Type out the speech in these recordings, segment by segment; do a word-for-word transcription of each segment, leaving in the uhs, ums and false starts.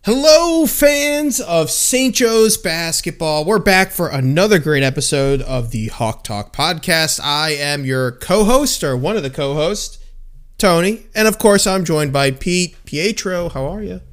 Hello, fans of Saint Joe's basketball. We're back for another great episode of the Hawk Talk podcast. I am your co-host, or one of the co-hosts, Tony. And of course, I'm joined by Pete. Pietro, how are you?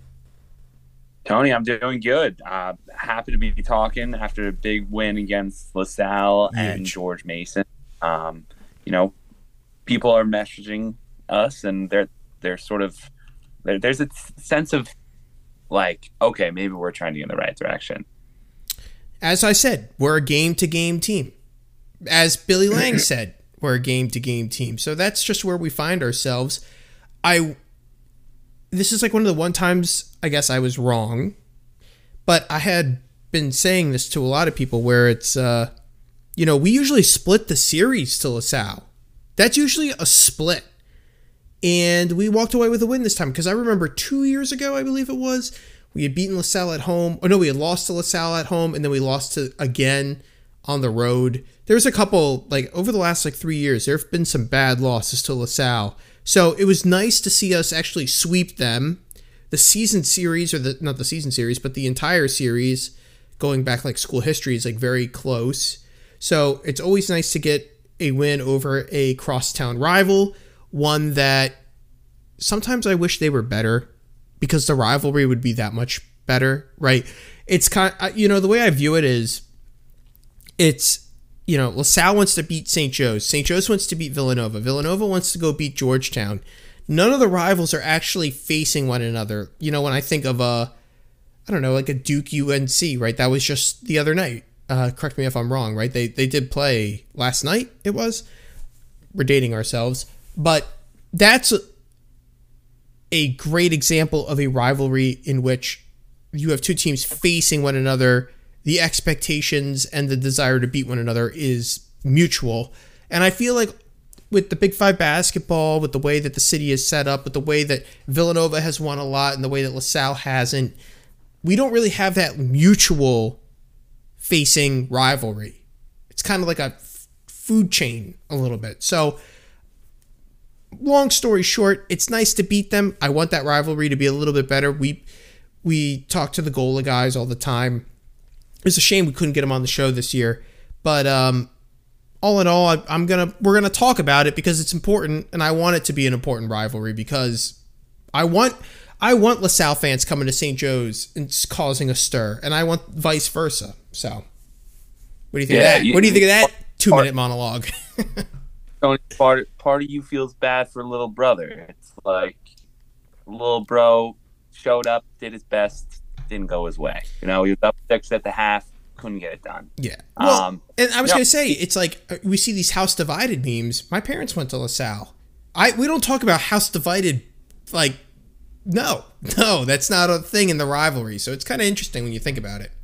Tony, I'm doing good. Uh, happy to be talking after a big win against LaSalle Huge. and George Mason. Um, you know, people are messaging us, and they're they're sort of there, there's a sense of like, okay, maybe we're trending in the right direction. As I said, we're a game-to-game team. As Billy Lang said, we're a game-to-game team. So that's just where we find ourselves. I. This is like one of the one times I guess I was wrong, but I had been saying this to a lot of people where it's, uh, you know, we usually split the series to LaSalle. That's usually a split. And we walked away with a win this time because I remember two years ago, I believe it was, we had beaten LaSalle at home. Oh, no, we had lost to LaSalle at home, and then we lost to again on the road. There was a couple, like, over the last, like, three years, there have been some bad losses to LaSalle. So it was nice to see us actually sweep them. The season series, or the not the season series, but the entire series, going back, like, school history, is, like, very close. So it's always nice to get a win over a crosstown rival. One that sometimes I wish they were better because the rivalry would be that much better, right? It's kind of, you know, the way I view it is it's, you know, LaSalle wants to beat Saint Joe's. Saint Joe's wants to beat Villanova. Villanova wants to go beat Georgetown. None of the rivals are actually facing one another. You know, when I think of a, I don't know, like a Duke U N C, right? That was just the other night. Uh, correct me if I'm wrong, right? They, they did play last night, it was. We're dating ourselves. But that's a, a great example of a rivalry in which you have two teams facing one another. The expectations and the desire to beat one another is mutual. And I feel like with the Big Five basketball, with the way that the city is set up, with the way that Villanova has won a lot and the way that LaSalle hasn't, we don't really have that mutual facing rivalry. It's kind of like a f- food chain a little bit. So long story short, it's nice to beat them. I want that rivalry to be a little bit better. We we talk to the Gola guys all the time. It's a shame we couldn't get them on the show this year, but um, all in all, I, I'm gonna we're gonna talk about it because it's important, and I want it to be an important rivalry because I want I want LaSalle fans coming to Saint Joe's and causing a stir, and I want vice versa. So, what do you think yeah, of that? You, what do you think of that two minute monologue? Tony, part part of you feels bad for little brother. It's like little bro showed up, did his best, didn't go his way. You know, he was up six at the half, couldn't get it done. Yeah. Well, um, and I was you know, gonna say, it's like we see these house divided memes. My parents went to LaSalle. I we don't talk about house divided. Like, no, no, that's not a thing in the rivalry. So it's kind of interesting when you think about it.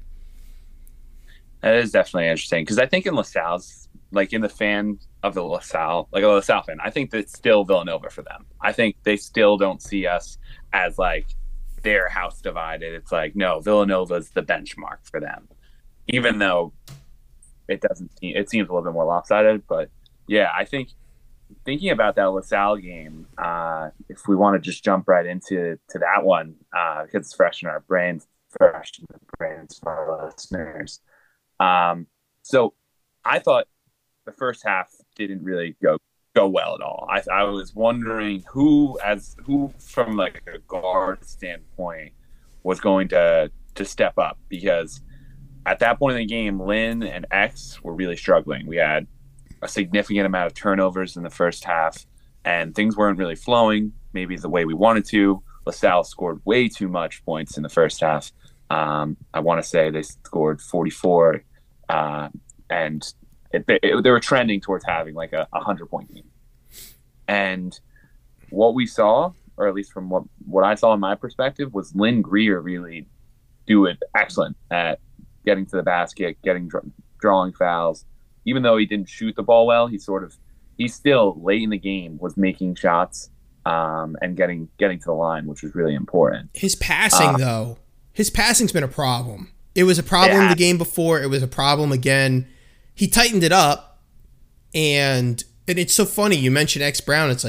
That is definitely interesting because I think in LaSalle's, like in the fan of the LaSalle, like a LaSalle fan, I think that's still Villanova for them. I think they still don't see us as like their house divided. It's like, no, Villanova's the benchmark for them, even though it doesn't seem, it seems a little bit more lopsided. But yeah, I think thinking about that LaSalle game, uh, if we want to just jump right into to that one, uh, because it's fresh in our brains, fresh in the brains for our listeners. Um, so I thought the first half didn't really go go well at all. I, I was wondering who, as who from like a guard standpoint, was going to to step up because at that point in the game, Lynn and X were really struggling. We had a significant amount of turnovers in the first half, and things weren't really flowing maybe the way we wanted to. LaSalle scored way too much points in the first half. Um, I want to say they scored forty-four, uh, and it, it, they were trending towards having like a hundred-point game. And what we saw, or at least from what, what I saw in my perspective, was Lynn Greer really do it excellent at getting to the basket, getting drawing fouls. Even though he didn't shoot the ball well, he sort of he still late in the game was making shots um, and getting getting to the line, which was really important. His passing, uh, though, his passing's been a problem. It was a problem yeah. the game before. It was a problem again. He tightened it up, and and it's so funny. You mentioned X Brown. It's like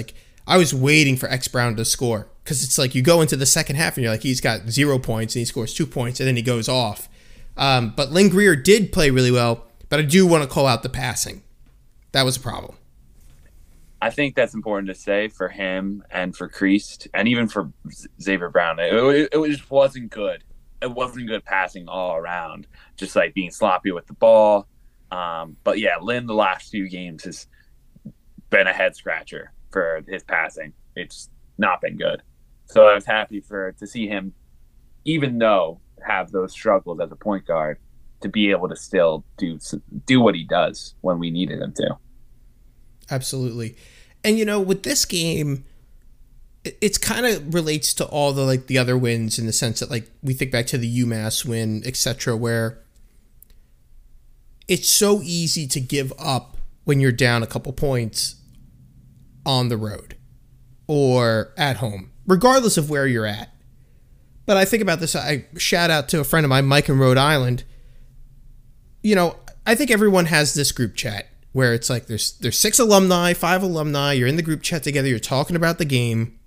I was waiting for X Brown to score because it's like you go into the second half and you're like, he's got zero points and he scores two points and then he goes off. Um, but Lynn Greer did play really well, but I do want to call out the passing. That was a problem. I think that's important to say for him and for Kreist and even for Xavier Brown. It, it, it just wasn't good. It wasn't good passing all around, just like being sloppy with the ball. Um, but yeah, Lynn the last few games has been a head scratcher for his passing. It's not been good. So I was happy for to see him, even though have those struggles as a point guard, to be able to still do do what he does when we needed him to. Absolutely. And, you know, with this game, it, it's kind of relates to all the, like, the other wins in the sense that, like, we think back to the UMass win, et cetera, where it's so easy to give up when you're down a couple points on the road or at home, regardless of where you're at. But I think about this, I shout out to a friend of mine, Mike in Rhode Island. You know, I think everyone has this group chat where it's like there's there's six alumni, five alumni, you're in the group chat together, you're talking about the game,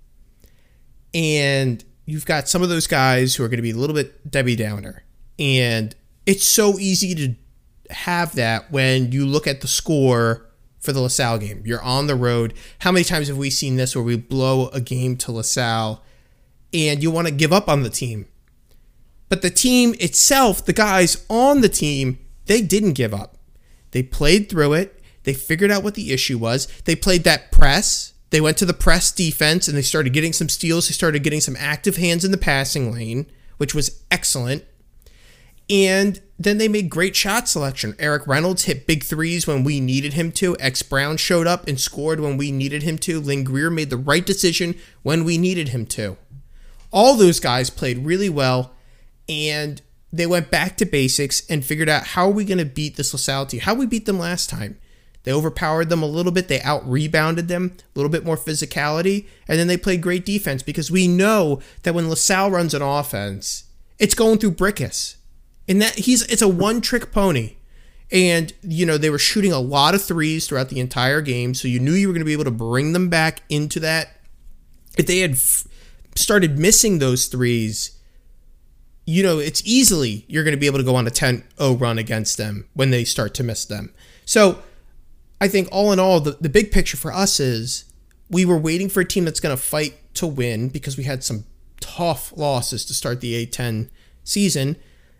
and you've got some of those guys who are going to be a little bit Debbie Downer. And it's so easy to have that when you look at the score for the LaSalle game. You're on the road. How many times have we seen this where we blow a game to LaSalle and you want to give up on the team? But the team itself, the guys on the team, they didn't give up. They played through it. They figured out what the issue was. They played that press. They went to the press defense and they started getting some steals. They started getting some active hands in the passing lane, which was excellent. And then they made great shot selection. Eric Reynolds hit big threes when we needed him to. X Brown showed up and scored when we needed him to. Lynn Greer made the right decision when we needed him to. All those guys played really well, and they went back to basics and figured out how are we going to beat this LaSalle team? How we beat them last time? They overpowered them a little bit. They out-rebounded them, a little bit more physicality, and then they played great defense because we know that when LaSalle runs an offense, it's going through Brickus. And that he's it's a one-trick pony. And, you know, they were shooting a lot of threes throughout the entire game, so you knew you were going to be able to bring them back into that. If they had f- started missing those threes, you know, it's easily you're going to be able to go on a ten oh run against them when they start to miss them. So I think all in all, the, the big picture for us is we were waiting for a team that's going to fight to win because we had some tough losses to start the A ten season.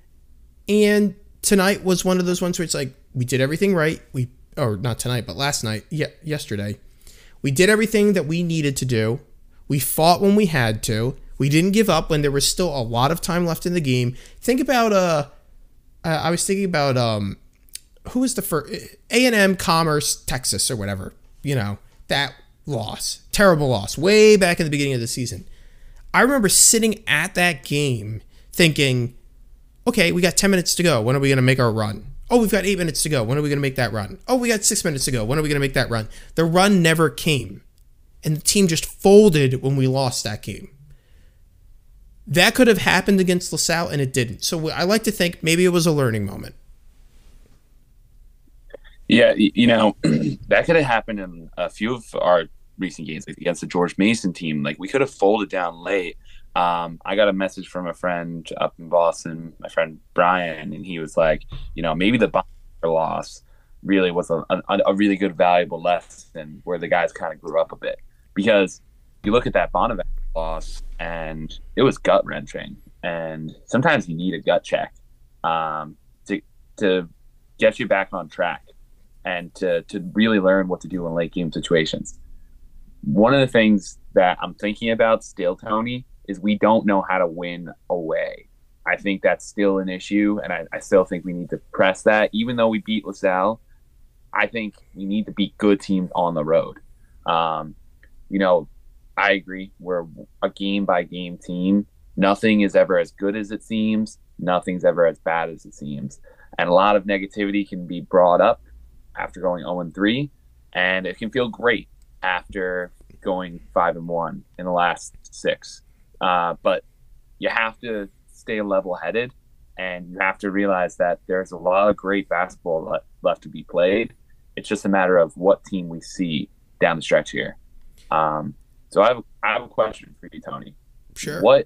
And tonight was one of those ones where it's like, we did everything right. We, or not tonight, but last night, yeah, yesterday. We did everything that we needed to do. We fought when we had to. We didn't give up when there was still a lot of time left in the game. Think about, uh, I was thinking about, um, who was the first, A and M Commerce, Texas or whatever, you know, that loss, terrible loss, way back in the beginning of the season. I remember sitting at that game thinking, okay, we got ten minutes to go. When are we going to make our run? Oh, we've got eight minutes to go. When are we going to make that run? Oh, we got six minutes to go. When are we going to make that run? The run never came. And the team just folded when we lost that game. That could have happened against LaSalle, and it didn't. So I like to think maybe it was a learning moment. Yeah, you know, that could have happened in a few of our recent games, like against the George Mason team. Like, we could have folded down late. Um, I got a message from a friend up in Boston, my friend Brian, and he was like, you know, maybe the Bonhoeffer loss really was a, a, a really good, valuable lesson where the guys kind of grew up a bit. Because you look at that Bonhoeffer loss, and it was gut-wrenching. And sometimes you need a gut check um, to to get you back on track and to, to really learn what to do in late game situations. One of the things that I'm thinking about still, Tony, is we don't know how to win away. I think that's still an issue, and I, I still think we need to press that. Even though we beat LaSalle, I think we need to beat good teams on the road. Um, you know, I agree. We're a game-by-game team. Nothing is ever as good as it seems. Nothing's ever as bad as it seems. And a lot of negativity can be brought up after going oh and three, and it can feel great after going five and one in the last six. Uh, but you have to stay level-headed, and you have to realize that there's a lot of great basketball le- left to be played. It's just a matter of what team we see down the stretch here. Um, So I have I have a question for you, Tony. Sure. What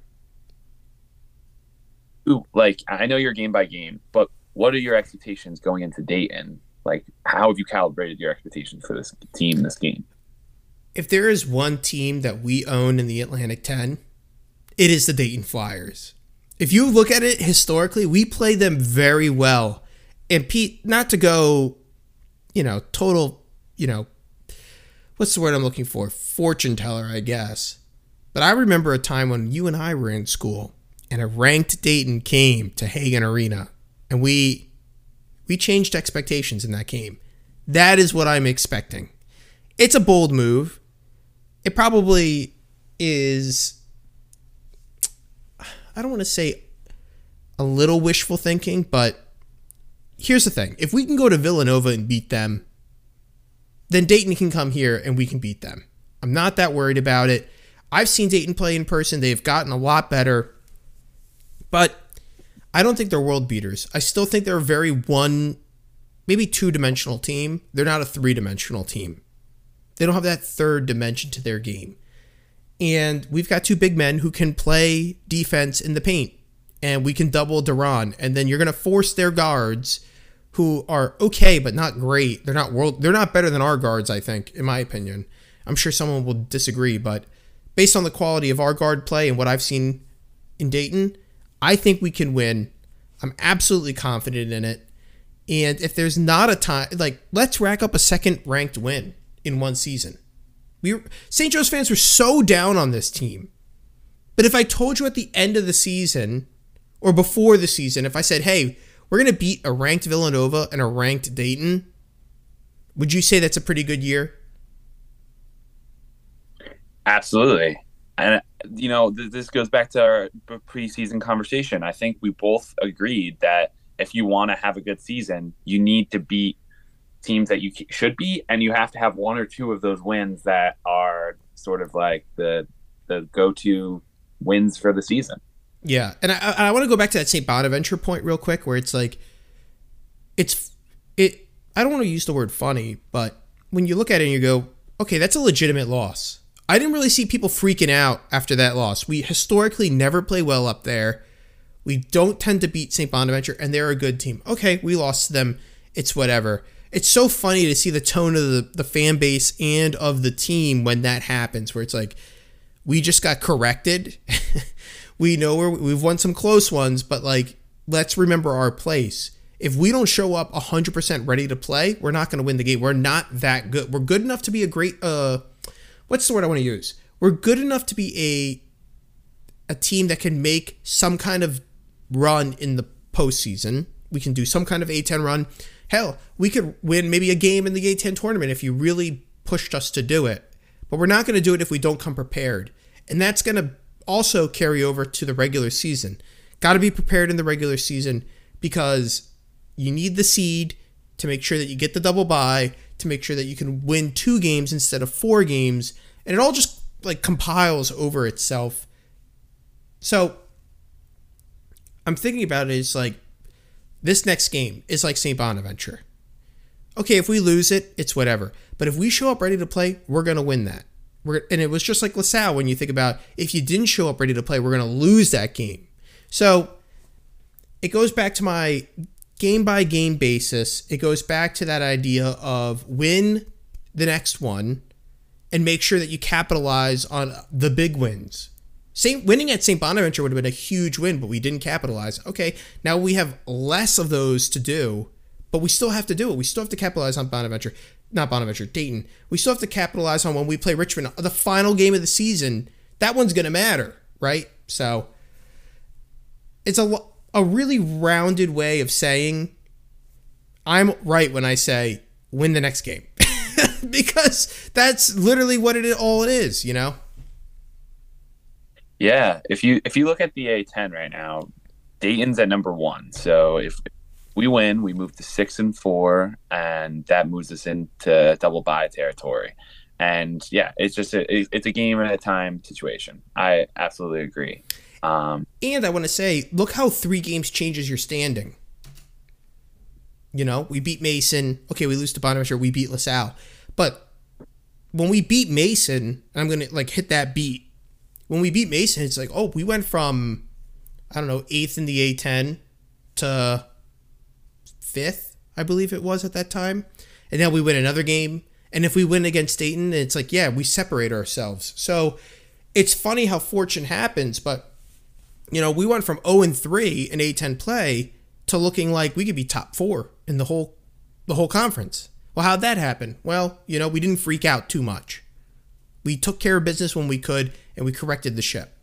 Ooh, like I know you're game by game, but what are your expectations going into Dayton? Like, how have you calibrated your expectations for this team, this game? If there is one team that we own in the Atlantic ten, it is the Dayton Flyers. If you look at it historically, we play them very well. And Pete, not to go, you know, total, you know, what's the word I'm looking for? Fortune teller, I guess. But I remember a time when you and I were in school and a ranked Dayton came to Hagan Arena, and we we changed expectations in that game. That is what I'm expecting. It's a bold move. It probably is, I don't want to say a little wishful thinking, but here's the thing. If we can go to Villanova and beat them, then Dayton can come here and we can beat them. I'm not that worried about it. I've seen Dayton play in person. They've gotten a lot better. But I don't think they're world beaters. I still think they're a very one, maybe two-dimensional team. They're not a three-dimensional team. They don't have that third dimension to their game. And we've got two big men who can play defense in the paint. And we can double Duran. And then you're going to force their guards, who are okay but not great. They're not world. They're not better than our guards, I think, in my opinion. I'm sure someone will disagree, but based on the quality of our guard play and what I've seen in Dayton, I think we can win. I'm absolutely confident in it. And if there's not a time, like, let's rack up a second ranked win in one season. We Saint Joe's fans were so down on this team. But if I told you at the end of the season or before the season, if I said, hey, we're going to beat a ranked Villanova and a ranked Dayton, would you say that's a pretty good year? Absolutely. And, you know, th- this goes back to our preseason conversation. I think we both agreed that if you want to have a good season, you need to beat teams that you should beat, and you have to have one or two of those wins that are sort of like the the go-to wins for the season. Yeah, and I, I want to go back to that Saint Bonaventure point real quick, where it's like, it's it. I don't want to use the word funny, but when you look at it and you go, okay, that's a legitimate loss. I didn't really see people freaking out after that loss. We historically never play well up there. We don't tend to beat Saint Bonaventure, and they're a good team. Okay, we lost to them. It's whatever. It's so funny to see the tone of the, the fan base and of the team when that happens, where it's like, we just got corrected. We know we're, we've won some close ones, but like, let's remember our place. If we don't show up one hundred percent ready to play, we're not going to win the game. We're not that good. We're good enough to be a great, uh, what's the word I want to use? We're good enough to be a a team that can make some kind of run in the postseason. We can do some kind of A ten run. Hell, we could win maybe a game in the A ten tournament if you really pushed us to do it. But we're not going to do it if we don't come prepared. And that's going to also carry over to the regular season. Got to be prepared in the regular season because you need the seed to make sure that you get the double bye, to make sure that you can win two games instead of four games. And it all just like compiles over itself. So I'm thinking about it as like, this next game is like Saint Bonaventure. Okay, if we lose it, it's whatever. But if we show up ready to play, we're going to win that. We're, and it was just like LaSalle when you think about if you didn't show up ready to play, we're going to lose that game. So it goes back to my game-by-game basis. It goes back to that idea of win the next one and make sure that you capitalize on the big wins. Saint winning at Saint Bonaventure would have been a huge win, but we didn't capitalize. Okay, now we have less of those to do, but we still have to do it. We still have to capitalize on Bonaventure, not Bonaventure, Dayton. We still have to capitalize on when we play Richmond, the final game of the season. That one's going to matter, right? So it's a, a really rounded way of saying I'm right when I say win the next game because that's literally what it all it is, you know? Yeah, if you if you look at the A ten right now, Dayton's at number one. So if we win, we move to six and four, and that moves us into double bye territory. And yeah, it's just a it's a game at a time situation. I absolutely agree. Um, and I want to say, look how three games changes your standing. You know, we beat Mason. Okay, we lose to Bonaventure. We beat LaSalle, but when we beat Mason, I'm going to like hit that beat. When we beat Mason, it's like, oh, we went from, I don't know, eighth in the A ten to fifth, I believe it was at that time. And then we win another game. And if we win against Dayton, it's like, yeah, we separate ourselves. So it's funny how fortune happens, but, you know, we went from oh and three in A ten play to looking like we could be top four in the whole the whole conference. Well, how'd that happen? Well, you know, we didn't freak out too much. We took care of business when we could, and we corrected the ship.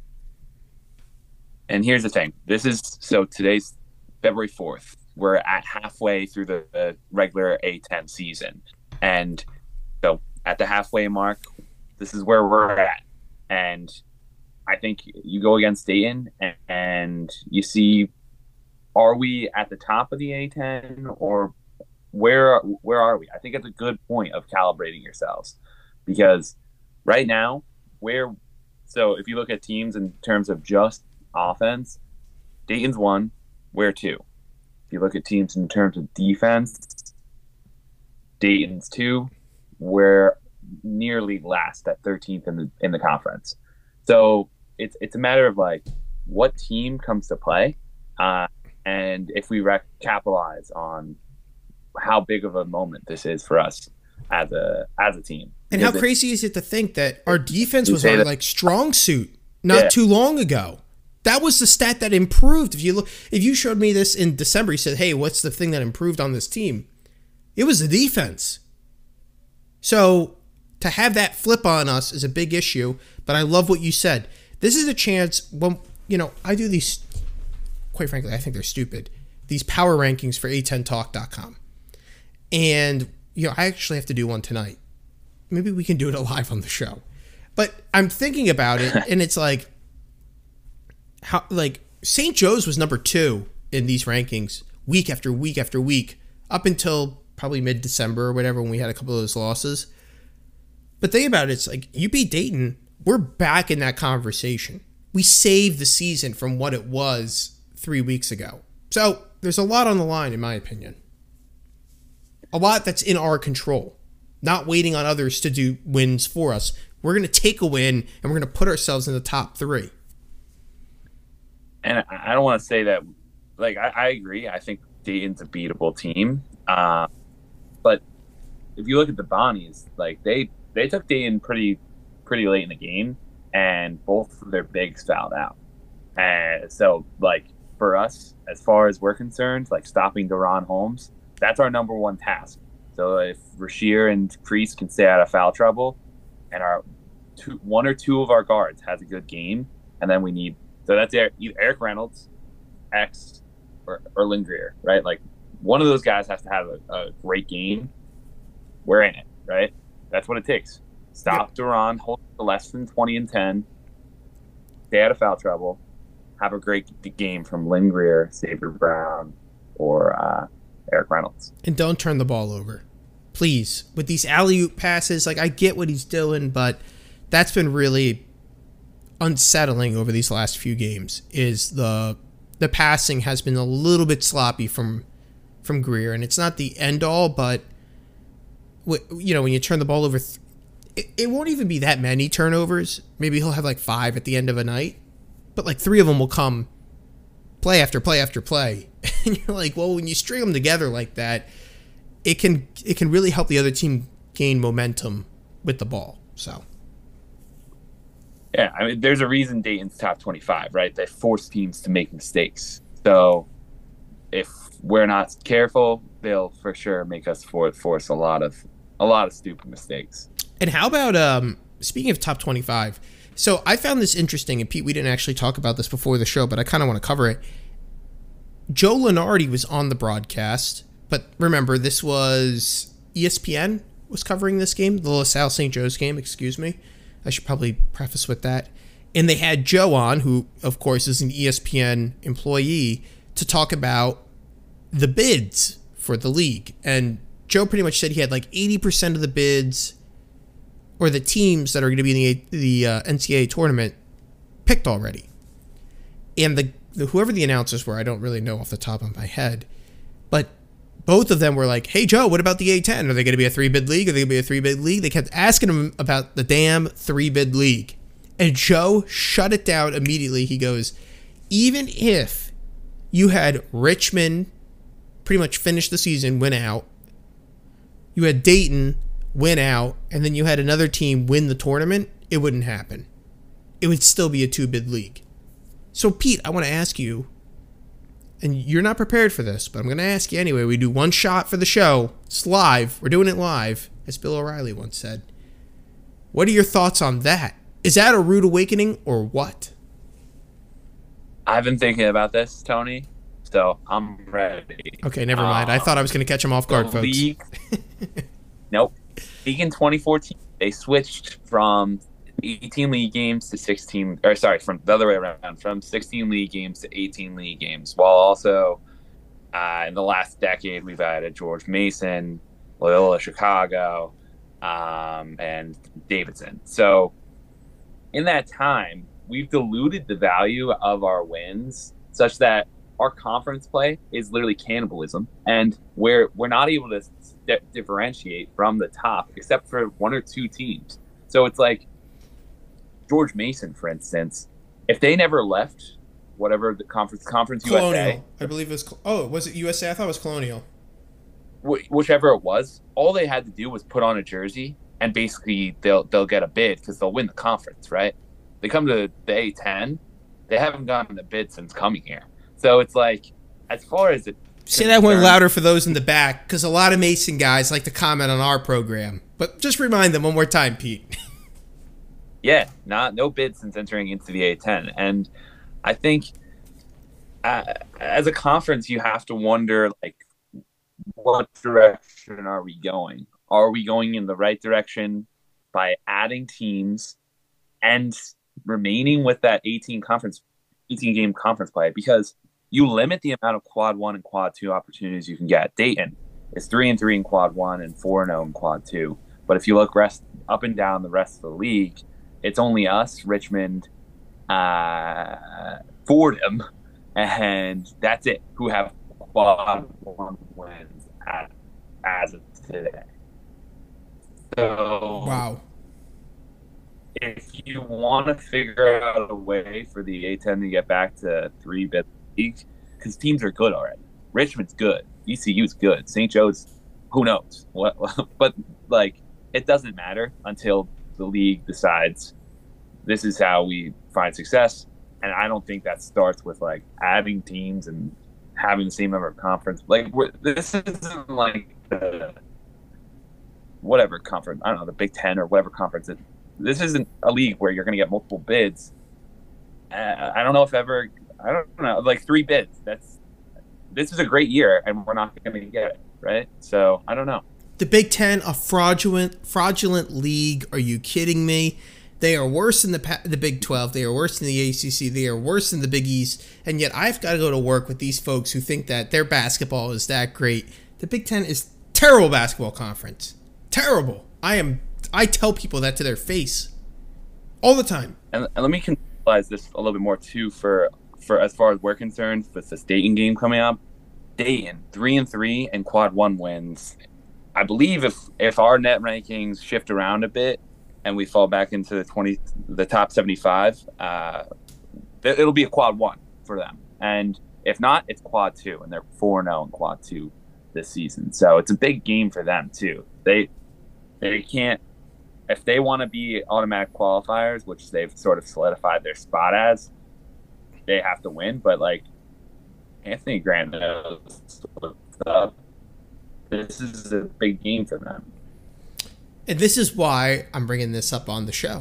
And here's the thing. This is, so today's February fourth. We're at halfway through the, the regular A ten season. And so at the halfway mark, this is where we're at. And I think you go against Dayton and, and you see, are we at the top of the A ten or where where are we? I think it's a good point of calibrating yourselves, because right now, where so if you look at teams in terms of just offense, Dayton's one, we're two. If you look at teams in terms of defense, Dayton's two, we're nearly last at thirteenth in the in the conference. So it's it's a matter of like what team comes to play, uh, and if we rec- capitalize on how big of a moment this is for us as a as a team. And how crazy is it to think that our defense was our like strong suit not yeah. too long ago? That was the stat that improved. If you look, if you showed me this in December, you said, "Hey, what's the thing that improved on this team?" It was the defense. So to have that flip on us is a big issue. But I love what you said. This is a chance. When you know, I do these. Quite frankly, I think they're stupid. These power rankings for A ten talk dot com. And, you know, I actually have to do one tonight. Maybe we can do it live on the show. But I'm thinking about it, and it's like, how like Saint Joe's was number two in these rankings week after week after week, up until probably mid-December or whatever when we had a couple of those losses. But think about it, it's like, you beat Dayton, we're back in that conversation. We saved the season from what it was three weeks ago. So there's a lot on the line, in my opinion. A lot that's in our control, not waiting on others to do wins for us. We're going to take a win, and we're going to put ourselves in the top three. And I don't want to say that, like, I, I agree. I think Dayton's a beatable team. Uh, but if you look at the Bonnies, like, they, they took Dayton pretty pretty late in the game, and both of their bigs fouled out. And so, like, for us, as far as we're concerned, like, stopping Deron Holmes, that's our number one task. So if Rasheer and Kreese can stay out of foul trouble, and our two, one or two of our guards has a good game, and then we need so that's Eric, Eric Reynolds, X, or, or Lynn Greer, right? Like one of those guys has to have a, a great game. We're in it, right? That's what it takes. Stop yep. Deron, hold less than twenty and ten, stay out of foul trouble, have a great game from Lynn Greer, Xavier Brown, or uh, Eric Reynolds. And don't turn the ball over. Please. With these alley-oop passes, like, I get what he's doing, but that's been really unsettling over these last few games, is the the passing has been a little bit sloppy from from Greer. And it's not the end-all, but, you know, when you turn the ball over, th- it, it won't even be that many turnovers. Maybe he'll have, like, five at the end of a night. But, like, three of them will come play after play after play. And you're like, well, when you string them together like that, it can it can really help the other team gain momentum with the ball. So, yeah, I mean, there's a reason Dayton's top twenty-five, right? They force teams to make mistakes. So if we're not careful, they'll for sure make us for, force a lot of a lot of stupid mistakes. And how about um, speaking of top twenty-five? So I found this interesting, and Pete, we didn't actually talk about this before the show, but I kind of want to cover it. Joe Lunardi was on the broadcast, but remember, this was E S P N was covering this game, the LaSalle Saint Joe's game, excuse me. I should probably preface with that. And they had Joe on, who, of course, is an E S P N employee, to talk about the bids for the league. And Joe pretty much said he had like eighty percent of the bids, or the teams that are going to be in the, the uh, N C double A tournament, picked already. And the, the whoever the announcers were, I don't really know off the top of my head, but both of them were like, hey, Joe, what about the A ten? Are they going to be a three-bid league? Are they going to be a three-bid league? They kept asking him about the damn three-bid league. And Joe shut it down immediately. He goes, even if you had Richmond pretty much finish the season, win out, you had Dayton win out, and then you had another team win the tournament, it wouldn't happen. It would still be a two-bid league. So, Pete, I want to ask you, and you're not prepared for this, but I'm going to ask you anyway. We do one shot for the show. It's live. We're doing it live, as Bill O'Reilly once said. What are your thoughts on that? Is that a rude awakening or what? I've been thinking about this, Tony, so I'm ready. Okay, never mind. I thought I was going to catch him off guard, folks. League, nope. League in twenty fourteen, they switched from eighteen league games to sixteen, or sorry, from the other way around, from sixteen league games to eighteen league games, while also uh, in the last decade we've added George Mason, Loyola Chicago, um, and Davidson. So in that time, we've diluted the value of our wins such that our conference play is literally cannibalism, and we're we're not able to st- differentiate from the top except for one or two teams. So it's like George Mason, for instance, if they never left whatever the conference conference Colonial. U S A, I believe it was. Oh, was it U S A? I thought it was Colonial. Wh- whichever it was, all they had to do was put on a jersey, and basically they'll they'll get a bid because they'll win the conference, right? They come to the A ten, they haven't gotten a bid since coming here. So it's like, as far as it say that one louder for those in the back, because a lot of Mason guys like to comment on our program. But just remind them one more time, Pete. Yeah, not no bid since entering into the A ten, and I think uh, as a conference, you have to wonder like, what direction are we going? Are we going in the right direction by adding teams and remaining with that eighteen conference, eighteen game conference play? Because you limit the amount of quad one and quad two opportunities you can get. Dayton is three and three in quad one and four and zero in quad two. But if you look rest up and down the rest of the league, it's only us, Richmond, uh, Fordham, and that's it, who have quad one wins at, as of today. So, wow. If you want to figure out a way for the A ten to get back to three-bid league, because teams are good already. Richmond's good. E C U's good. Saint Joe's, who knows? What? But, like, it doesn't matter until the league decides this is how we find success. And I don't think that starts with, like, adding teams and having the same number of conference. Like, we're, this isn't like the whatever conference. I don't know, the Big Ten or whatever conference. It, this isn't a league where you're going to get multiple bids. Uh, I don't know if ever, I don't know, like three bids. That's, this is a great year and we're not going to get it, right? So I don't know. The Big Ten, a fraudulent, fraudulent league. Are you kidding me? They are worse than the the Big twelve. They are worse than the A C C. They are worse than the Big East. And yet I've got to go to work with these folks who think that their basketball is that great. The Big Ten is terrible basketball conference. Terrible. I am. I tell people that to their face all the time. And, and let me contextualize this a little bit more too for for as far as we're concerned with this Dayton game coming up. Dayton three and three and quad one wins. I believe if if our net rankings shift around a bit and we fall back into the twenty, the top seventy-five, uh, it'll be a quad one for them. And if not, it's quad two, and they're four and zero in quad two this season. So it's a big game for them too. They they can't, if they want to be automatic qualifiers, which they've sort of solidified their spot as, they have to win. But like Anthony Grant knows what's up. This is a big game for them. And this is why I'm bringing this up on the show.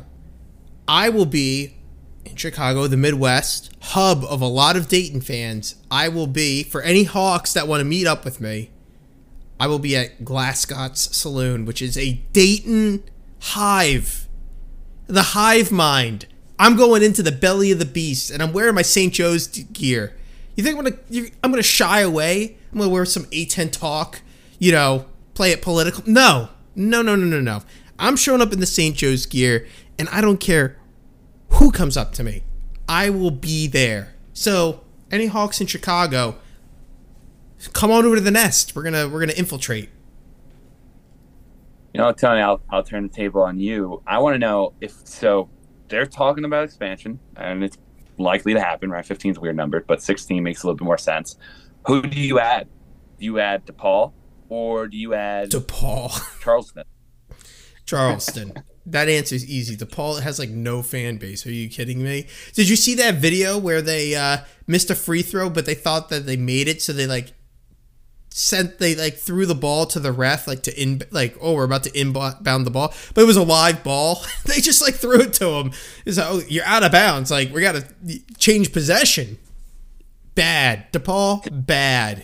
I will be in Chicago, the Midwest, hub of a lot of Dayton fans. I will be, for any Hawks that want to meet up with me, I will be at Glasgott's Saloon, which is a Dayton hive. The hive mind. I'm going into the belly of the beast, and I'm wearing my Saint Joe's gear. You think I'm going to I'm going to shy away? I'm going to wear some A ten talk, you know, play it political? No. No, no, no, no, no. I'm showing up in the Saint Joe's gear, and I don't care who comes up to me. I will be there. So, any Hawks in Chicago, Come on over to the nest. We're gonna we're gonna infiltrate. You know, Tony, I'll I'll turn the table on you. I want to know if so. They're talking about expansion, and it's likely to happen. Right, fifteen is a weird number, but sixteen makes a little bit more sense. Who do you add? Do you add DePaul, or do you add DePaul? Charleston? Charleston. That answer is easy. DePaul has like no fan base. Are you kidding me? Did you see that video where they uh, missed a free throw, but they thought that they made it, so they like sent they like threw the ball to the ref like to in like oh we're about to inbound the ball, but it was a live ball. They just like threw it to him. It's like, oh, you're out of bounds. Like we got to change possession. Bad. DePaul, bad.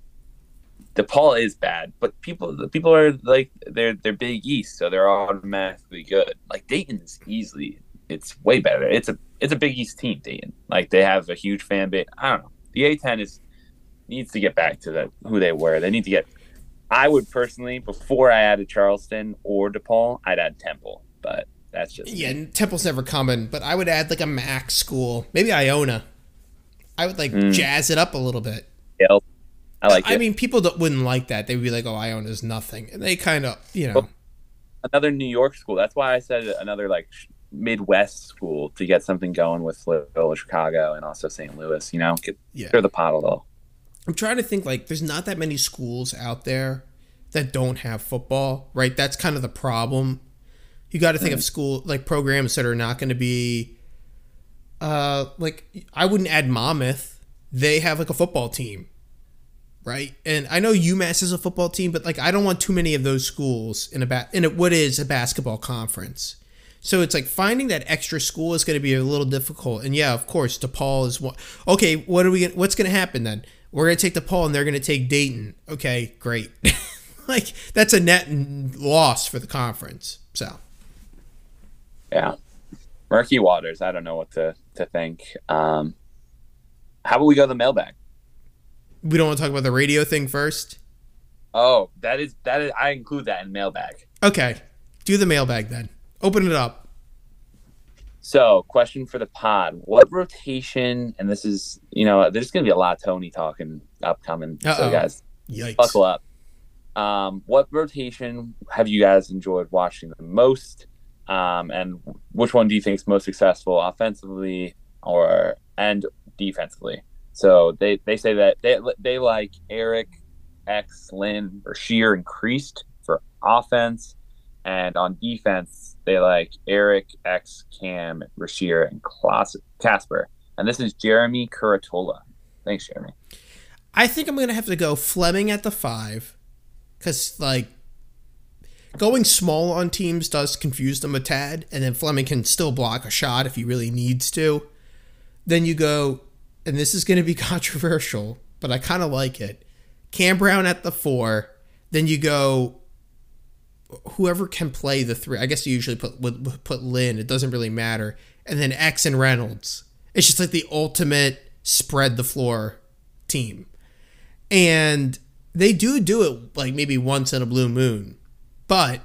DePaul is bad, but people the people are like they're they're Big East, so they're automatically good. Like Dayton is easily it's way better. It's a it's a Big East team, Dayton. Like they have a huge fan base. I don't know. The A ten is needs to get back to the who they were. They need to get. I would personally, before I added Charleston or DePaul, I'd add Temple, but that's just yeah. Me. Temple's never coming, but I would add like a Mac school, maybe Iona. I would like mm. jazz it up a little bit. Yeah, I like. I it. mean, people that wouldn't like that. They'd be like, "Oh, Iona's nothing," and they kind of, you know, well, another New York school. That's why I said another like Midwest school to get something going with Loyola Chicago and also Saint Louis. You know, get yeah. stir the pot a little. I'm trying to think, like, there's not that many schools out there that don't have football, right? That's kind of the problem. You got to think mm. of school, like, programs that are not going to be, uh, like, I wouldn't add Monmouth. They have, like, a football team, right? And I know UMass is a football team, but, like, I don't want too many of those schools in a ba- in a, what is a basketball conference. So it's like finding that extra school is going to be a little difficult. And, yeah, of course, DePaul is one. Okay, what are we? What's going to happen then? We're going to take DePaul and they're going to take Dayton. Okay, great. Like, that's a net loss for the conference. So, yeah. Murky waters. I don't know what to, to think. Um, how about we go to the mailbag? We don't want to talk about the radio thing first? Oh, that is, that is, I include that in mailbag. Okay. Do the mailbag then. Open it up. So, question for the pod. What rotation, and this is, you know, there's going to be a lot of Tony talking upcoming. Uh-oh. So, guys, Yikes. Buckle up. Um, what rotation have you guys enjoyed watching the most? Um, and which one do you think is most successful offensively or and defensively? So, they, they say that they, they like Eric, X, Lynn, Rasheer, and Creased for offense. And on defense, they like Eric, X, Cam, Rasheer, and Casper. And this is Jeremy Curatola. Thanks, Jeremy. I think I'm going to have to go Fleming at the five. Because, like, going small on teams does confuse them a tad. And then Fleming can still block a shot if he really needs to. Then you go, and this is going to be controversial, but I kind of like it. Cam Brown at the four. Then you go whoever can play the three. I guess you usually put would put Lynn. It doesn't really matter. And then X and Reynolds. It's just like the ultimate spread the floor team. And they do do it like maybe once in a blue moon. But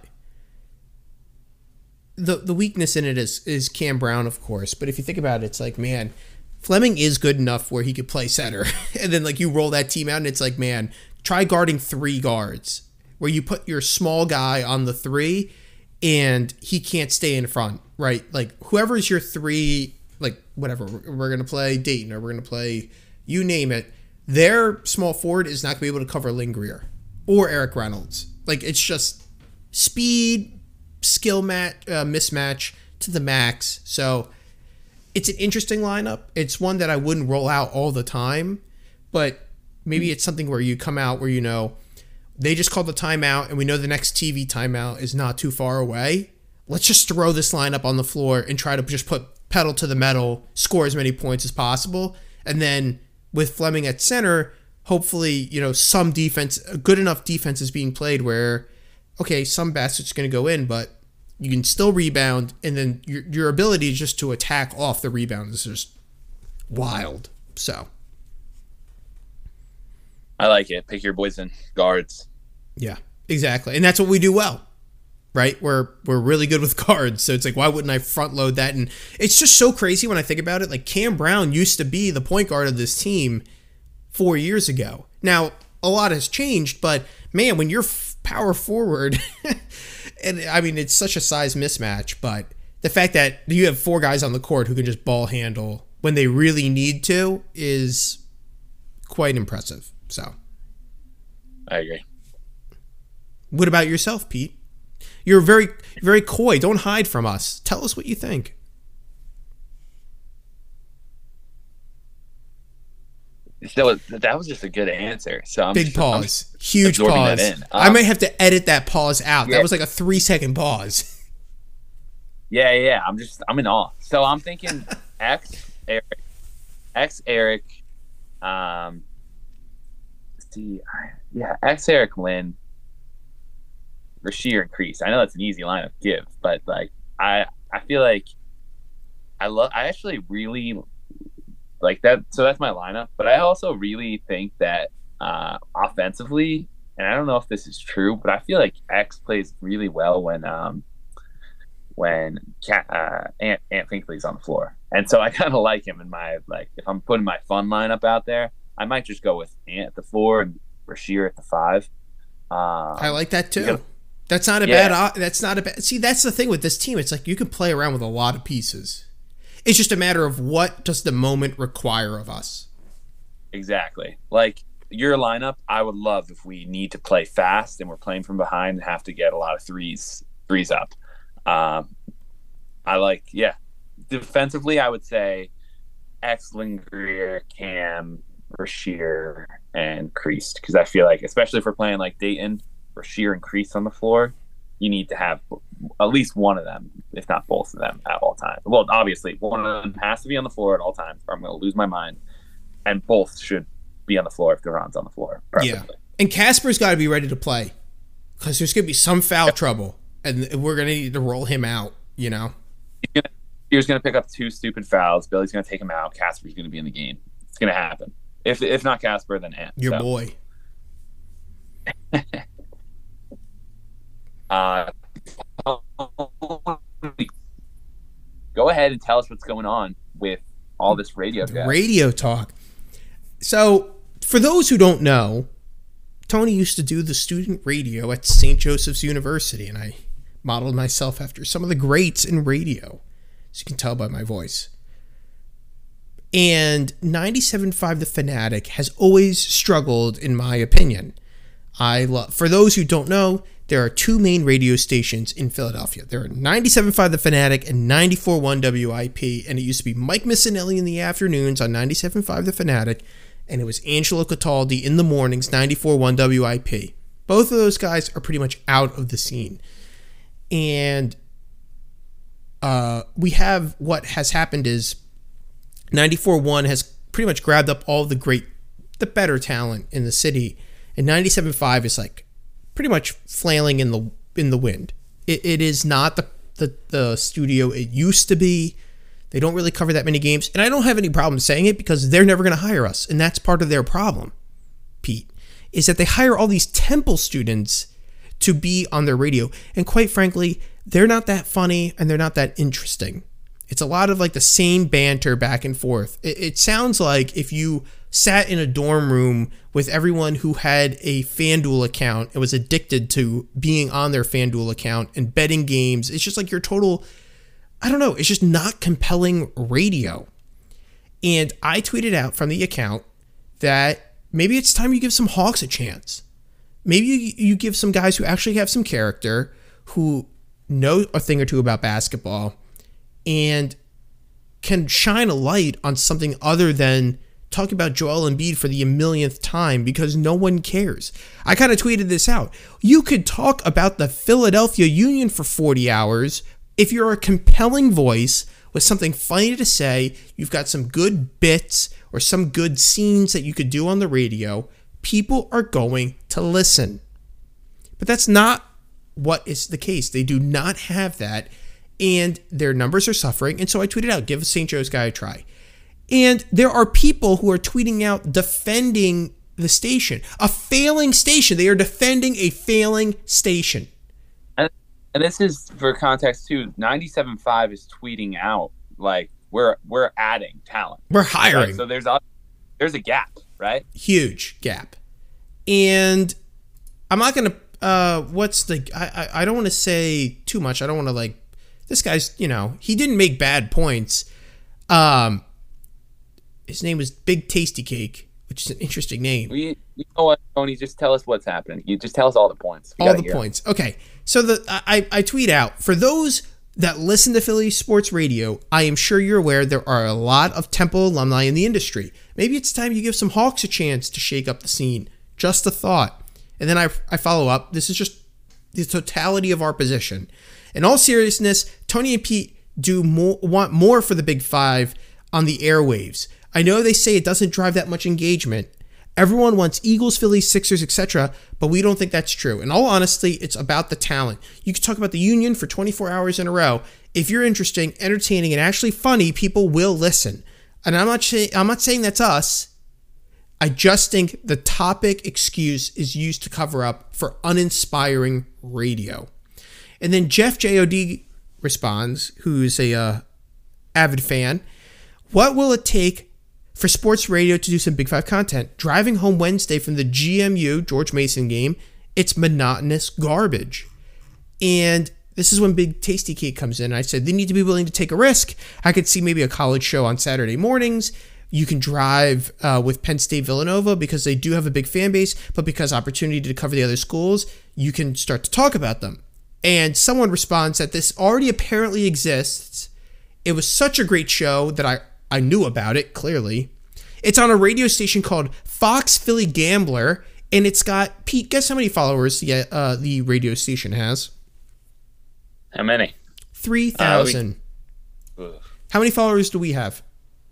the the weakness in it is is Cam Brown, of course. But if you think about it, it's like, man, Fleming is good enough where he could play center. And then like you roll that team out and it's like, man, try guarding three guards. Where you put your small guy on the three and he can't stay in front, right? Like whoever's your three, like whatever, we're going to play Dayton or we're going to play, you name it, their small forward is not going to be able to cover Lynn Greer or Eric Reynolds. Like it's just speed, skill match, uh, mismatch to the max. So it's an interesting lineup. It's one that I wouldn't roll out all the time, but maybe it's something where you come out where you know, they just called the timeout, and we know the next T V timeout is not too far away. Let's just throw this lineup on the floor and try to just put pedal to the metal, score as many points as possible. And then with Fleming at center, hopefully, you know, some defense, good enough defense is being played where, okay, some basket's going to go in, but you can still rebound, and then your your ability just to attack off the rebound is just wild. So I like it. Pick your poison. Guards. Yeah, exactly. And that's what we do well, right? We're we're really good with guards. So it's like, why wouldn't I front load that? And it's just so crazy when I think about it. Like Cam Brown used to be the point guard of this team four years ago. Now, a lot has changed, but man, when you're f- power forward, and I mean, it's such a size mismatch, but the fact that you have four guys on the court who can just ball handle when they really need to is quite impressive. So, I agree. What about yourself, Pete? You're very, very coy. Don't hide from us. Tell us what you think. So that was just a good answer. So I'm big just, pause, I'm huge pause. Um, I might have to edit that pause out. Yeah. That was like a three second pause. Yeah, yeah. I'm just, I'm in awe. So I'm thinking X Eric, X Eric, um, see, I, yeah, X Eric Lynn, Rasheer and Crease. I know that's an easy line of give, but like I, I feel like I love. I actually really. Like that, so that's my lineup. But I also really think that uh, offensively, and I don't know if this is true, but I feel like X plays really well when um, when Cat, uh, Ant Ant Finkley's on the floor, and so I kind of like him in my like. If I'm putting my fun lineup out there, I might just go with Ant at the four and Rasheer at the five. Um, I like that too. Gotta, that's not a yeah. bad. That's not a bad. See, that's the thing with this team. It's like you can play around with a lot of pieces. It's just a matter of what does the moment require of us. Exactly. Like your lineup, I would love if we need to play fast and we're playing from behind and have to get a lot of threes threes up. Um, I like, yeah. Defensively, I would say X, Lingrier, Cam, Rasheer, and Creased. Because I feel like, especially if we're playing like Dayton, Rasheer and Creased on the floor, you need to have at least one of them, if not both of them, at all times. Well, obviously, one of them has to be on the floor at all times, or I'm going to lose my mind. And both should be on the floor if Duran's on the floor. Perfectly. Yeah. And Casper's got to be ready to play because there's going to be some foul yep. trouble, and we're going to need to roll him out, you know? He's going to pick up two stupid fouls. Billy's going to take him out. Casper's going to be in the game. It's going to happen. If if not Casper, then Ant. Your so. boy. Uh, go ahead and tell us what's going on with all this radio talk. Radio talk. So, for those who don't know, Tony used to do the student radio at Saint Joseph's University, and I modeled myself after some of the greats in radio, as you can tell by my voice. And ninety-seven point five The Fanatic has always struggled, in my opinion. I love. For those who don't know, there are two main radio stations in Philadelphia. There are ninety-seven point five The Fanatic and ninety-four point one W I P. And it used to be Mike Missinelli in the afternoons on ninety-seven point five The Fanatic. And it was Angelo Cataldi in the mornings, ninety-four point one W I P. Both of those guys are pretty much out of the scene. And uh, we have what has happened is ninety-four point one has pretty much grabbed up all the great, the better talent in the city. And ninety-seven point five is like pretty much flailing in the in the wind. It, it is not the, the the studio it used to be. They don't really cover that many games. And I don't have any problem saying it because they're never going to hire us. And that's part of their problem, Pete, is that they hire all these Temple students to be on their radio. And quite frankly, they're not that funny and they're not that interesting. It's a lot of like the same banter back and forth. It, it sounds like if you sat in a dorm room with everyone who had a FanDuel account and was addicted to being on their FanDuel account and betting games. It's just like your total, I don't know, it's just not compelling radio. And I tweeted out from the account that maybe it's time you give some Hawks a chance. Maybe you, you give some guys who actually have some character, who know a thing or two about basketball, and can shine a light on something other than talking about Joel Embiid for the millionth time because no one cares. I kind of tweeted this out. You could talk about the Philadelphia Union for forty hours. If you're a compelling voice with something funny to say, you've got some good bits or some good scenes that you could do on the radio, people are going to listen. But that's not what is the case. They do not have that, and their numbers are suffering. And so I tweeted out, give Saint Joe's guy a try. And there are people who are tweeting out defending the station, a failing station. They are defending a failing station. And, and this is for context too. ninety-seven point five is tweeting out like we're we're adding talent. We're hiring. Right? So there's a there's a gap, right? Huge gap. And I'm not going to, uh, what's the, I, I, I don't want to say too much. I don't want to like, this guy's, you know, he didn't make bad points. Um, his name was Big Tasty Cake, which is an interesting name. We, you know what, Tony? Just tell us what's happening. You just tell us all the points. We all the points. Them. Okay. So the I, I tweet out, for those that listen to Philly sports radio, I am sure you're aware there are a lot of Temple alumni in the industry. Maybe it's time you give some Hawks a chance to shake up the scene. Just a thought. And then I, I follow up. This is just the totality of our position. In all seriousness, Tony and Pete do more, want more for the Big Five on the airwaves. I know they say it doesn't drive that much engagement. Everyone wants Eagles, Phillies, Sixers, et cetera, but we don't think that's true. In all honesty, it's about the talent. You can talk about the Union for twenty-four hours in a row. If you're interesting, entertaining, and actually funny, people will listen. And I'm not saying I'm not saying that's us. I just think the topic excuse is used to cover up for uninspiring radio. And then Jeff J O D responds, who's a uh, avid fan. What will it take for sports radio to do some Big Five content? Driving home Wednesday from the G M U George Mason game, it's monotonous garbage. And this is when Big Tasty Cake comes in. I said they need to be willing to take a risk. I could see maybe a college show on Saturday mornings. You can drive uh, with Penn State Villanova because they do have a big fan base, but because opportunity to cover the other schools, you can start to talk about them. And someone responds that this already apparently exists. It was such a great show that I, I knew about it, clearly. It's on a radio station called Fox Philly Gambler, and it's got, Pete, guess how many followers the, uh, the radio station has? How many? three thousand. Uh, we... How many followers do we have?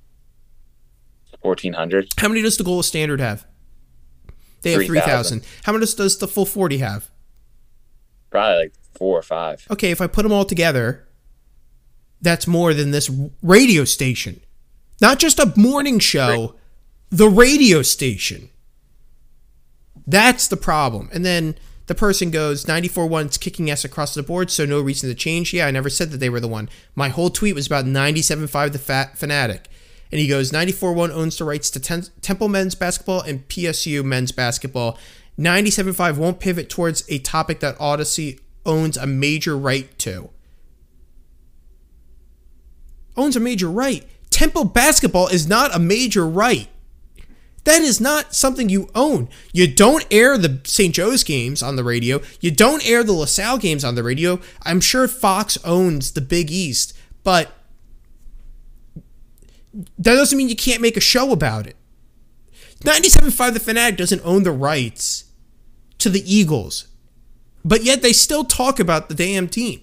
fourteen hundred. How many does the Gold Standard have? They have three thousand. How many does the Full forty have? Probably like four or five. Okay, if I put them all together, that's more than this radio station. Not just a morning show, the radio station. That's the problem. And then the person goes, ninety-four point one's kicking ass across the board, so no reason to change. Yeah, I never said that they were the one. My whole tweet was about ninety-seven point five The Fat Fanatic. And he goes, ninety-four point one owns the rights to Ten- Temple men's basketball and P S U men's basketball. ninety-seven point five won't pivot towards a topic that Odyssey owns a major right to. Owns a major right. Temple basketball is not a major right. That is not something you own. You don't air the Saint Joe's games on the radio. You don't air the LaSalle games on the radio. I'm sure Fox owns the Big East, but that doesn't mean you can't make a show about it. ninety-seven point five The Fanatic doesn't own the rights to the Eagles, but yet they still talk about the damn team.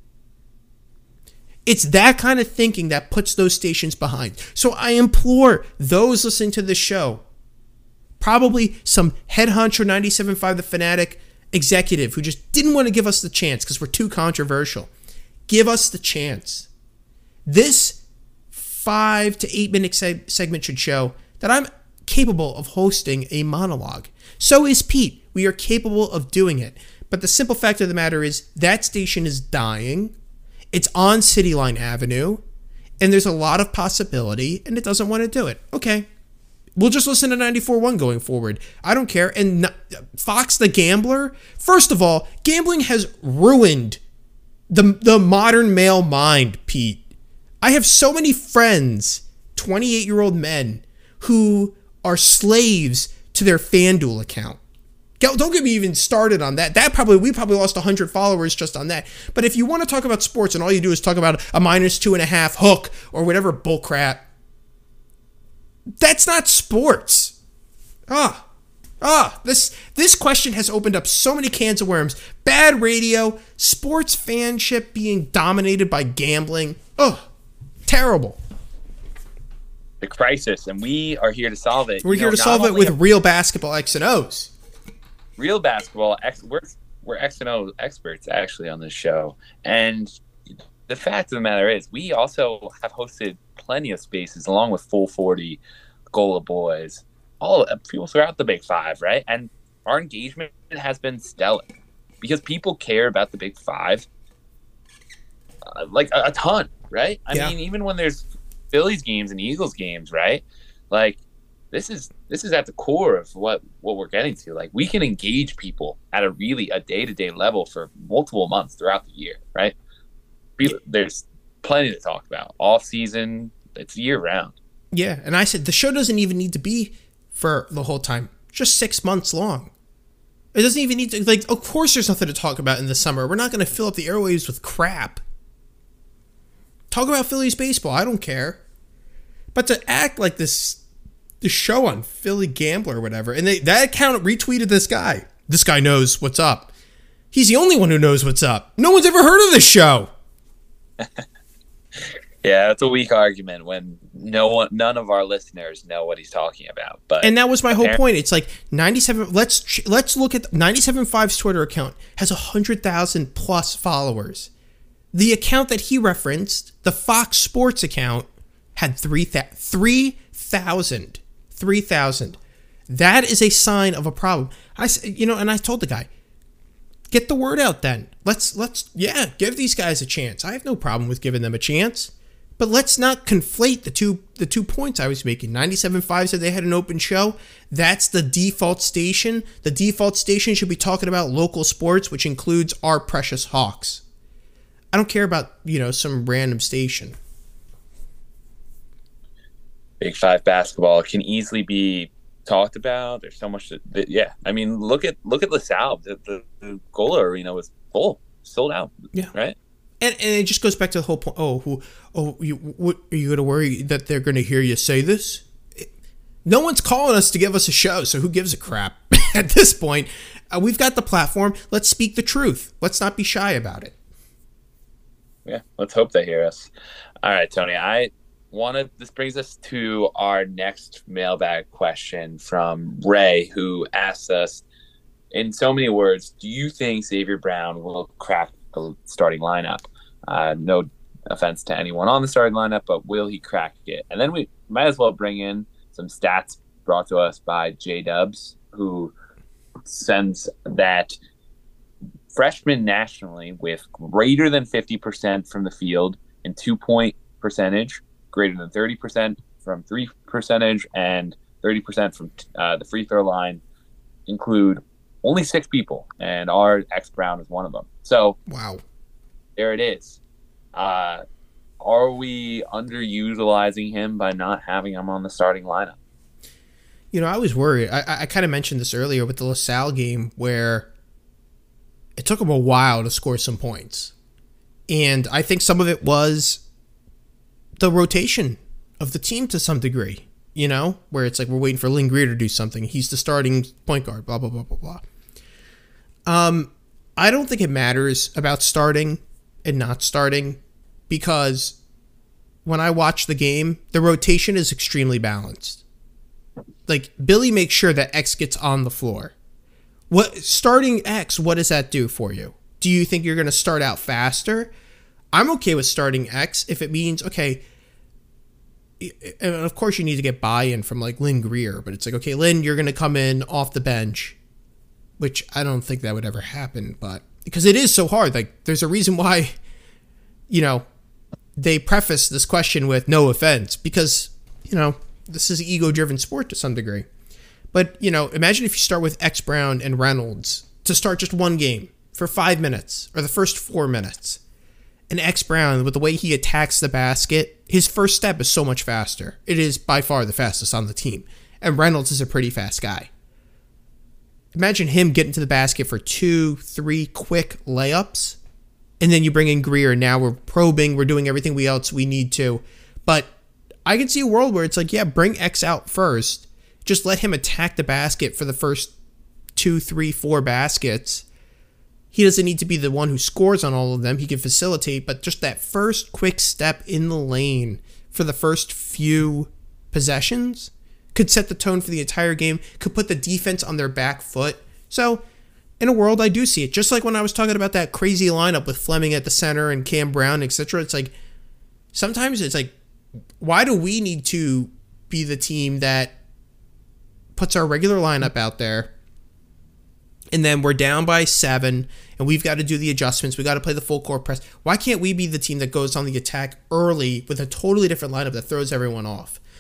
It's that kind of thinking that puts those stations behind. So I implore those listening to this show, probably some head honcho ninety-seven point five The Fanatic executive who just didn't want to give us the chance because we're too controversial. Give us the chance. This five to eight minute seg- segment should show that I'm capable of hosting a monologue. So is Pete. We are capable of doing it. But the simple fact of the matter is that station is dying. It's on Cityline Avenue, and there's a lot of possibility, and it doesn't want to do it. Okay. We'll just listen to ninety-four point one going forward. I don't care. And Fox the Gambler, first of all, gambling has ruined the, the modern male mind, Pete. I have so many friends, twenty-eight-year-old men, who are slaves to their FanDuel account. Don't get me even started on that. That probably we probably lost one hundred followers just on that. But if you want to talk about sports and all you do is talk about a minus two and a half hook or whatever bullcrap, that's not sports. Ah, ah. This this question has opened up so many cans of worms. Bad radio, sports fanship being dominated by gambling. Oh, terrible. The crisis, and we are here to solve it. We're you here know, to solve it with real basketball X and O's. Real basketball, we're, we're X and O experts actually on this show. And the fact of the matter is we also have hosted plenty of spaces along with Full forty, Gola Boys, all people throughout the Big Five, right? And our engagement has been stellar because people care about the Big Five uh, like a, a ton, right? I yeah. mean, even when there's Phillies games and Eagles games, right? Like this is this is at the core of what what we're getting to. Like, we can engage people at a really a day-to-day level for multiple months throughout the year, right? There's plenty to talk about all season. It's year round. Yeah, and I said the show doesn't even need to be for the whole time, just six months long. It doesn't even need to, like, of course there's nothing to talk about in the summer. We're not going to fill up the airwaves with crap. Talk about Phillies baseball, I don't care. But to act like this, this show on Philly Gambler or whatever, and they, that account retweeted this guy. This guy knows what's up. He's the only one who knows what's up. No one's ever heard of this show. Yeah, that's a weak argument when no one, none of our listeners know what he's talking about. But and that was my whole point. It's like ninety-seven. Let's let's look at ninety-seven point five's Twitter account has a hundred thousand plus followers. The account that he referenced, the Fox Sports account, had three three thousand. Three thousand. That is a sign of a problem. I you know, and I told the guy, get the word out. Then let's let's yeah, give these guys a chance. I have no problem with giving them a chance. But let's not conflate the two the two points I was making. ninety-seven point five said they had an open show. That's the default station. The default station should be talking about local sports, which includes our precious Hawks. I don't care about, you know, some random station. Big Five basketball can easily be talked about. There's so much that, that yeah. I mean, look at look at LaSalle. The, the, the Gola Arena was full, sold out. Yeah. Right. And and it just goes back to the whole point. Oh, who? Oh, you? What are you going to worry that they're going to hear you say this? It, no one's calling us to give us a show, so who gives a crap at this point? Uh, we've got the platform. Let's speak the truth. Let's not be shy about it. Yeah, let's hope they hear us. All right, Tony. I wanted. This brings us to our next mailbag question from Ray, who asked us, in so many words, do you think Xavier Brown will crack the starting lineup? Uh, no offense to anyone on the starting lineup, but will he crack it? And then we might as well bring in some stats brought to us by J Dubs, who sends that freshmen nationally with greater than fifty percent from the field in two-point percentage, greater than thirty percent from three percentage, and thirty percent from uh, the free throw line include only six people, and our X Brown is one of them. So, wow, there it is. Uh, are we underutilizing him by not having him on the starting lineup? You know, I was worried. I, I kind of mentioned this earlier with the LaSalle game where it took him a while to score some points. And I think some of it was the rotation of the team to some degree, you know, where it's like we're waiting for Lynn Greer to do something. He's the starting point guard, blah, blah, blah, blah, blah. Um, I don't think it matters about starting and not starting because when I watch the game, the rotation is extremely balanced. Like, Billy makes sure that X gets on the floor. What starting X, what does that do for you? Do you think you're going to start out faster? I'm okay with starting X if it means, okay, and of course you need to get buy-in from like Lynn Greer, but it's like, okay, Lynn, you're going to come in off the bench, which I don't think that would ever happen, but because it is so hard. Like, there's a reason why, you know, they preface this question with no offense, because, you know, this is an ego-driven sport to some degree. But, you know, imagine if you start with X Brown and Reynolds to start just one game for five minutes or the first four minutes. And X Brown, with the way he attacks the basket, his first step is so much faster. It is by far the fastest on the team. And Reynolds is a pretty fast guy. Imagine him getting to the basket for two, three quick layups. And then you bring in Greer, and now we're probing, we're doing everything we else we need to. But I can see a world where it's like, yeah, bring X out first. Just let him attack the basket for the first two, three, four baskets. He doesn't need to be the one who scores on all of them. He can facilitate, but just that first quick step in the lane for the first few possessions could set the tone for the entire game, could put the defense on their back foot. So, in a world, I do see it. Just like when I was talking about that crazy lineup with Fleming at the center and Cam Brown, et cetera. It's like, sometimes it's like, why do we need to be the team that puts our regular lineup out there, and then we're down by seven, and we've got to do the adjustments. We got to play the full court press. Why can't we be the team that goes on the attack early with a totally different lineup that throws everyone off?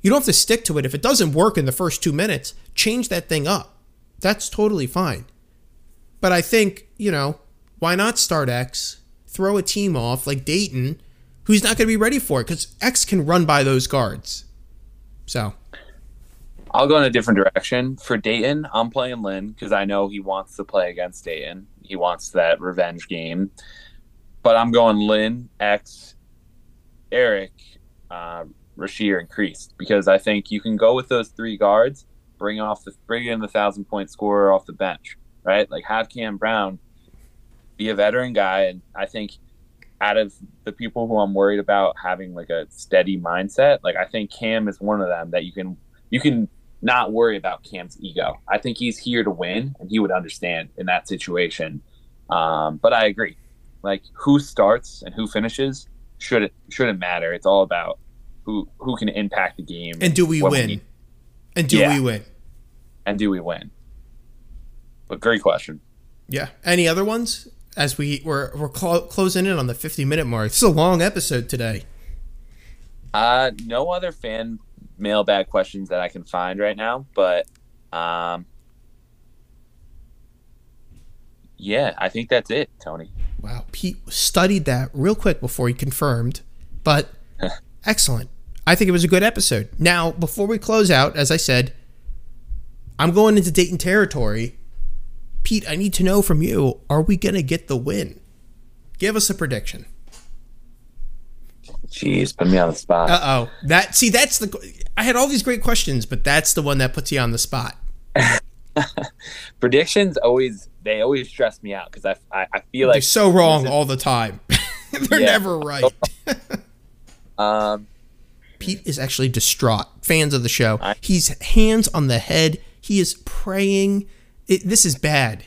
You don't have to stick to it. If it doesn't work in the first two minutes, change that thing up. That's totally fine. But I think, you know, why not start X, throw a team off like Dayton, who's not going to be ready for it, because X can run by those guards. So I'll go in a different direction. For Dayton, I'm playing Lynn because I know he wants to play against Dayton. He wants that revenge game. But I'm going Lynn, X, Eric, uh, Rasheer, and Kreese, because I think you can go with those three guards, bring off the bring in the thousand point scorer off the bench, right? Like have Cam Brown be a veteran guy, and I think out of the people who I'm worried about having like a steady mindset, like I think Cam is one of them that you can you can not worry about Cam's ego. I think he's here to win, and he would understand in that situation. Um, but I agree. Like who starts and who finishes shouldn't shouldn't matter. It's all about who who can impact the game. And do we win? We and do yeah. we win? And do we win? But great question. Yeah. Any other ones? As we we're we're cl- closing in on the fifty minute mark. It's a long episode today. Uh, no other fan mailbag questions that I can find right now, but um, yeah, I think that's it, Tony. Wow, Pete studied that real quick before he confirmed, but excellent. I think it was a good episode. Now, before we close out, as I said, I'm going into Dayton territory. Pete, I need to know from you, are we going to get the win? Give us a prediction. Jeez, put me on the spot. Uh-oh. That, see, that's the... I had all these great questions, but that's the one that puts you on the spot. Predictions always... They always stress me out because I, I, I feel like... They're so wrong all the time. They're yeah. never right. um, Pete is actually distraught. Fans of the show. I, He's hands on the head. He is praying... It, this is bad.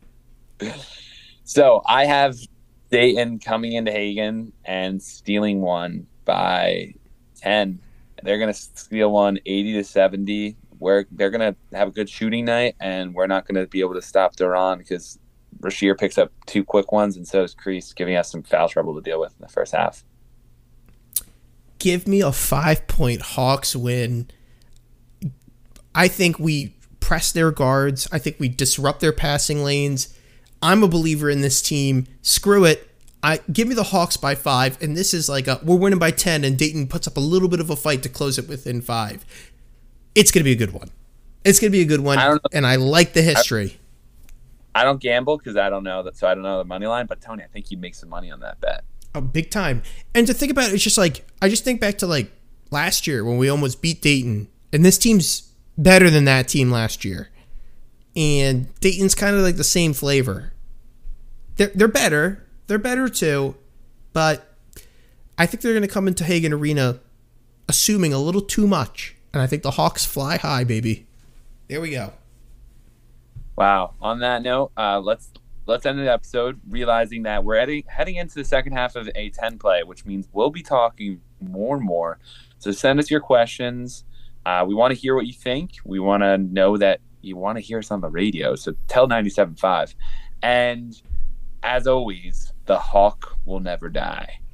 So I have Dayton coming into Hagen and stealing one by ten. They're going to steal one eighty to seventy. Where they're going to have a good shooting night, and we're not going to be able to stop Duran because Rasheer picks up two quick ones, and so does Kreese, giving us some foul trouble to deal with in the first half. Give me a five-point Hawks win. I think we press their guards. I think we disrupt their passing lanes. I'm a believer in this team. Screw it. I give me the Hawks by five, and this is like a we're winning by ten, and Dayton puts up a little bit of a fight to close it within five. It's going to be a good one. It's going to be a good one, I and I like the history. I, I don't gamble because I don't know that, so I don't know the money line. But Tony, I think you'd make some money on that bet. Oh, big time. And to think about it, it's just like I just think back to like last year when we almost beat Dayton, and this team's better than that team last year, and Dayton's kind of like the same flavor. They're they're better. They're better too, but I think they're going to come into Hagen Arena assuming a little too much. And I think the Hawks fly high, baby. There we go. Wow. On that note, uh, let's let's end the episode realizing that we're heading, heading into the second half of A ten play, which means we'll be talking more and more. So send us your questions. Uh, we want to hear what you think. We want to know that you want to hear us on the radio. So tell ninety-seven point five. And as always, the Hawk will never die.